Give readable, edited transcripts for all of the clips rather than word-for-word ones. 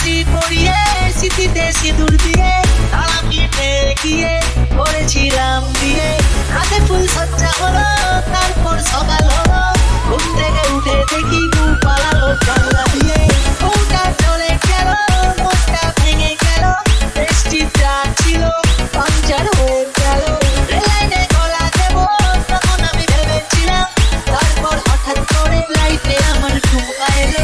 পরিয়ে স্মৃতিতে সিঁদুর দিয়ে তালা পিঠে গিয়ে করেছিলাম বিয়ে হাতে ফুল সজ্জা হলো তারপর সকাল হলো ঘুম থেকে উঠে দেখি গু পালালো জানলা দিয়ে ওটা চলে গেল মনটা ভেঙে গেল বৃষ্টি ছিল পাঞ্চার হয়ে গেল রেলাইনে গলা দেব তখন আমি ভেবেছিলাম তারপর হঠাৎ করে লাইটে আমার ঘুম এলো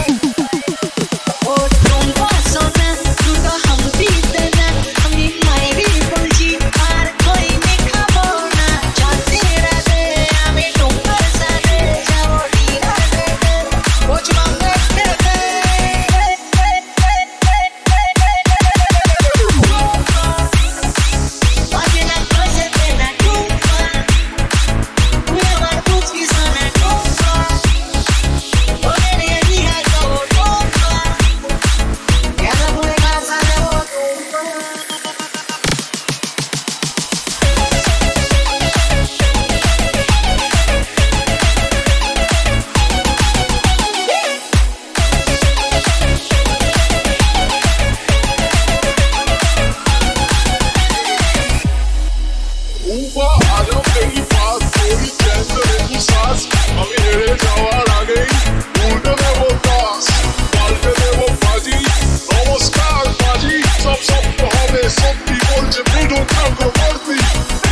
আমি হেরে যাওয়ার আগেই উল্টে দেবো দাস পাল্টে দেবো বাজি নমস্কার বাজি সব সত্য হবে সত্যি বলছে পুরো কাগজ